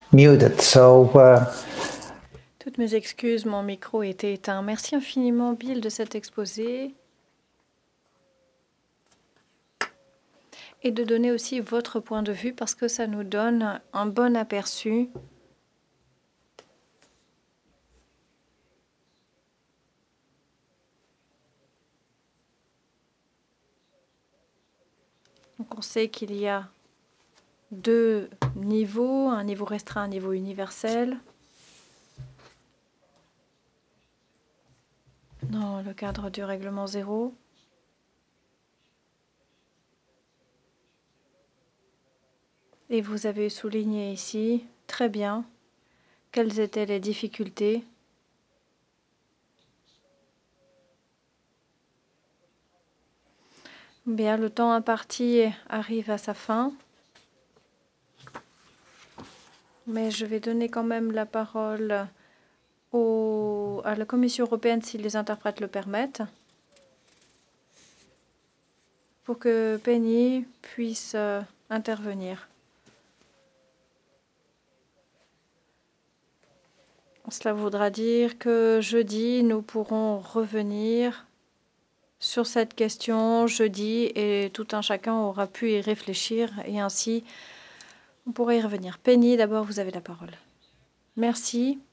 muted. Toutes mes excuses, mon micro était éteint. Merci infiniment, Bill, de cet exposé et de donner aussi votre point de vue parce que ça nous donne un bon aperçu Donc on sait qu'il y a deux niveaux, un niveau restreint, un niveau universel. Dans le cadre du règlement 0. Et vous avez souligné ici, très bien, quelles étaient les difficultés. Bien, le temps imparti arrive à sa fin. Mais je vais donner quand même la parole à la Commission européenne si les interprètes le permettent, pour que Penny puisse intervenir. Cela voudra dire que jeudi, nous pourrons revenir sur cette question jeudi et tout un chacun aura pu y réfléchir et ainsi on pourra y revenir. Penny, d'abord, vous avez la parole. Merci.